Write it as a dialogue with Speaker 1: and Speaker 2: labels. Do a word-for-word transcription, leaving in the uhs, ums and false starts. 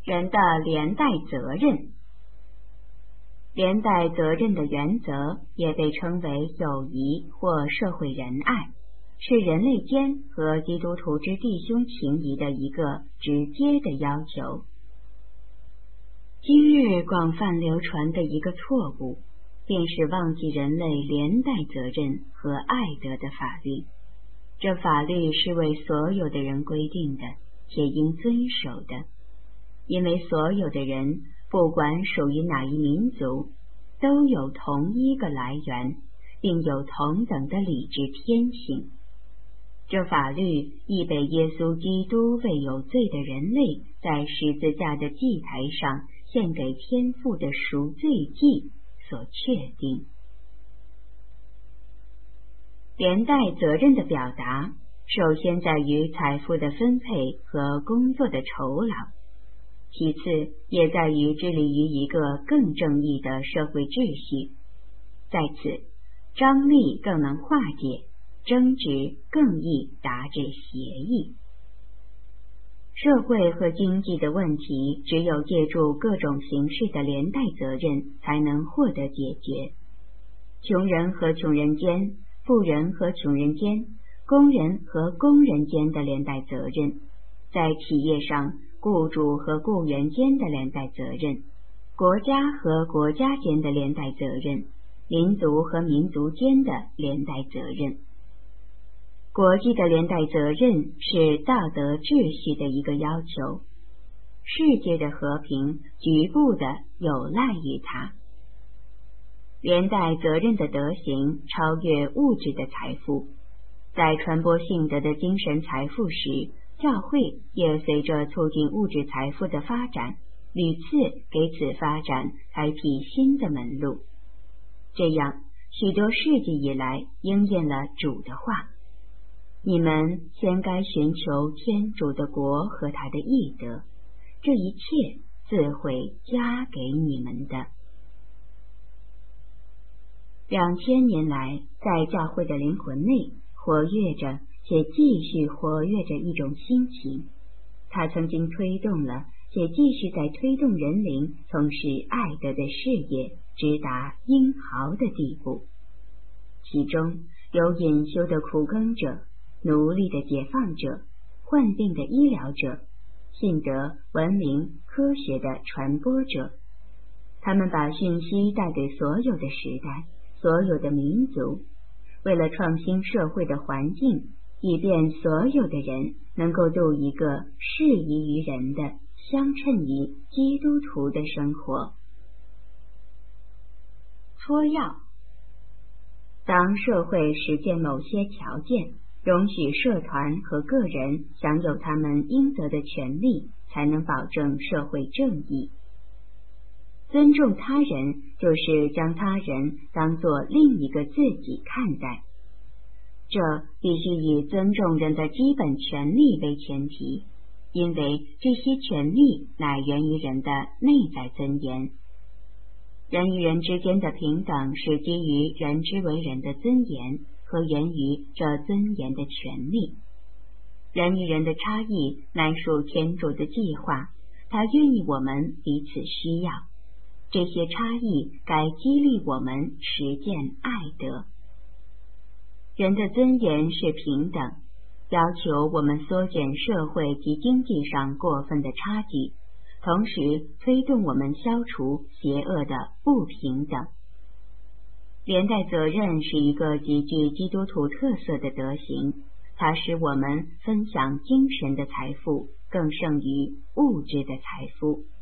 Speaker 1: 人的连带责任。连带责任的原则也被称为友谊或社会仁爱，是人类间和基督徒之弟兄情谊的一个直接的要求。今日广泛流传的一个错误，便是忘记人类连带责任和爱德的法律。这法律是为所有的人规定的，且应遵守的，因为所有的人，不管属于哪一民族，都有同一个来源，并有同等的理智天性。这法律亦被耶稣基督为有罪的人类在十字架的祭台上献给天父的赎罪祭所确定。连带责任的表达，首先在于财富的分配和工作的酬劳，其次也在于致力于一个更正义的社会秩序。在此，张力更能化解，争执更易达至协议。社会和经济的问题，只有借助各种形式的连带责任才能获得解决。穷人和穷人间，富人和穷人间，工人和工人间的连带责任，在企业上雇主和雇员间的连带责任，国家和国家间的连带责任，民族和民族间的连带责任。国际的连带责任是道德秩序的一个要求，世界的和平局部的有赖于它。连带责任的德行超越物质的财富，在传播信德的精神财富时，教会也随着促进物质财富的发展，屡次给此发展开辟新的门路。这样，许多世纪以来应验了主的话：你们先该寻求天主的国和他的义德，这一切自会加给你们的。两千年来，在教会的灵魂内活跃着且继续活跃着一种心情，它曾经推动了且继续在推动人灵从事爱德的事业，直达英豪的地步。其中有隐修的苦耕者，奴隶的解放者，患病的医疗者，信德、文明、科学的传播者。他们把讯息带给所有的时代，所有的民族，为了创新社会的环境，以便所有的人能够度一个适宜于人的、相称于基督徒的生活。撮要：当社会实践某些条件，容许社团和个人享有他们应得的权利，才能保证社会正义。尊重他人，就是将他人当作另一个自己看待，这必须以尊重人的基本权利为前提，因为这些权利乃源于人的内在尊严。人与人之间的平等是基于人之为人的尊严和源于这尊严的权利。人与人的差异乃属天主的计划，他愿意我们彼此需要。这些差异该激励我们实践爱德。人的尊严是平等，要求我们缩减社会及经济上过分的差距，同时推动我们消除邪恶的不平等。连带责任是一个极具基督徒特色的德行，它使我们分享精神的财富更胜于物质的财富。